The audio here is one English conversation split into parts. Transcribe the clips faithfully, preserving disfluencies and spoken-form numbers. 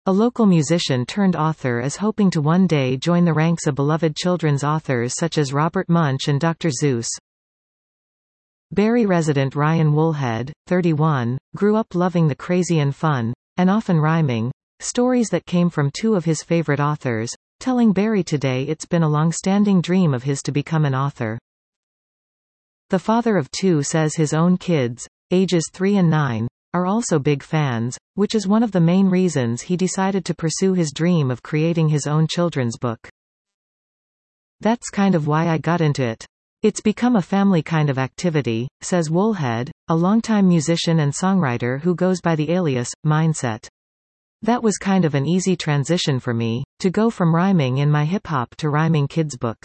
A local musician turned author is hoping to one day join the ranks of beloved children's authors such as Robert Munsch and Doctor Seuss. Barrie resident Ryan Woolhead, thirty-one, grew up loving the crazy and fun, and often rhyming, stories that came from two of his favorite authors, telling Barrie today it's been a long-standing dream of his to become an author. The father of two says his own kids, ages three and nine, are also big fans, which is one of the main reasons he decided to pursue his dream of creating his own children's book. That's kind of why I got into it. It's become a family kind of activity, says Woolhead, a longtime musician and songwriter who goes by the alias, Mindset. That was kind of an easy transition for me, to go from rhyming in my hip-hop to rhyming kids' books.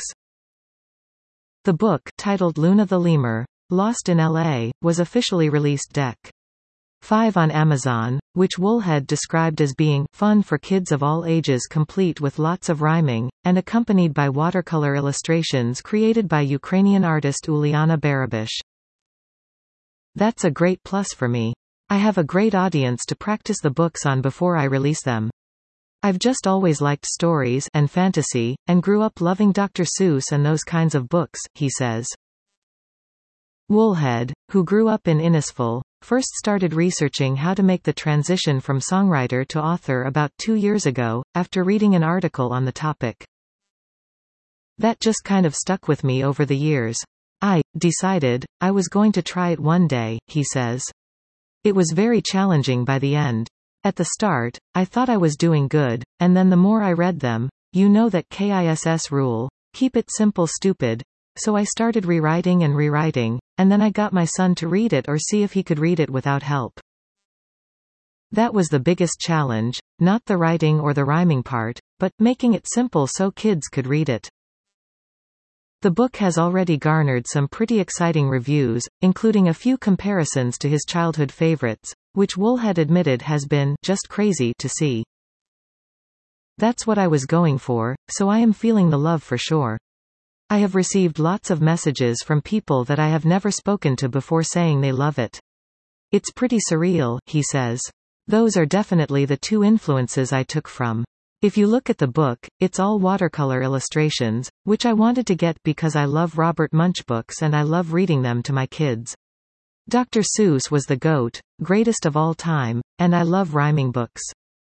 The book, titled Luna the Lemur, Lost in L A, was officially released Dec five on Amazon, which Woolhead described as being fun for kids of all ages, complete with lots of rhyming, and accompanied by watercolor illustrations created by Ukrainian artist Uliana Barabish. That's a great plus for me. I have a great audience to practice the books on before I release them. I've just always liked stories and fantasy, and grew up loving Doctor Seuss and those kinds of books, he says. Woolhead, who grew up in Innisfil, first started researching how to make the transition from songwriter to author about two years ago, after reading an article on the topic. That just kind of stuck with me over the years. I decided I was going to try it one day, he says. It was very challenging by the end. At the start, I thought I was doing good, and then the more I read them, you know that KISS rule, keep it simple stupid, so I started rewriting and rewriting, and then I got my son to read it or see if he could read it without help. That was the biggest challenge, not the writing or the rhyming part, but making it simple so kids could read it. The book has already garnered some pretty exciting reviews, including a few comparisons to his childhood favorites, which Woolhead admitted has been just crazy to see. That's what I was going for, so I am feeling the love for sure. I have received lots of messages from people that I have never spoken to before saying they love it. It's pretty surreal, he says. Those are definitely the two influences I took from. If you look at the book, it's all watercolor illustrations, which I wanted to get because I love Robert Munsch books and I love reading them to my kids. Doctor Seuss was the GOAT, greatest of all time, and I love rhyming books.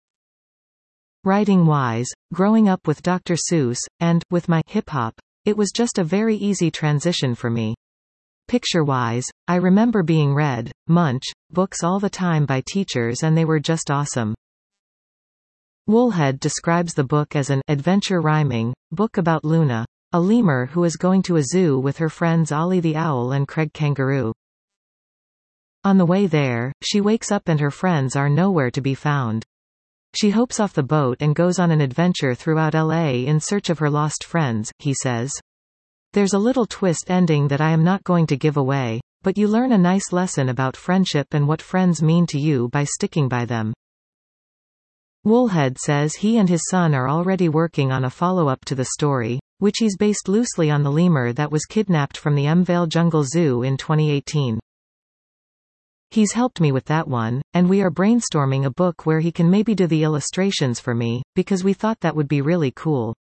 Writing-wise, growing up with Doctor Seuss, and, with my hip-hop, it was just a very easy transition for me. Picture-wise, I remember being read Munch books all the time by teachers and they were just awesome. Woolhead describes the book as an adventure rhyming book about Luna, a lemur who is going to a zoo with her friends Ollie the owl and Craig Kangaroo. On the way there, she wakes up and her friends are nowhere to be found. She hops off the boat and goes on an adventure throughout L A in search of her lost friends, he says. There's a little twist ending that I am not going to give away, but you learn a nice lesson about friendship and what friends mean to you by sticking by them. Woolhead says he and his son are already working on a follow-up to the story, which he's based loosely on the lemur that was kidnapped from the Mvale Jungle Zoo in twenty eighteen. He's helped me with that one, and we are brainstorming a book where he can maybe do the illustrations for me, because we thought that would be really cool.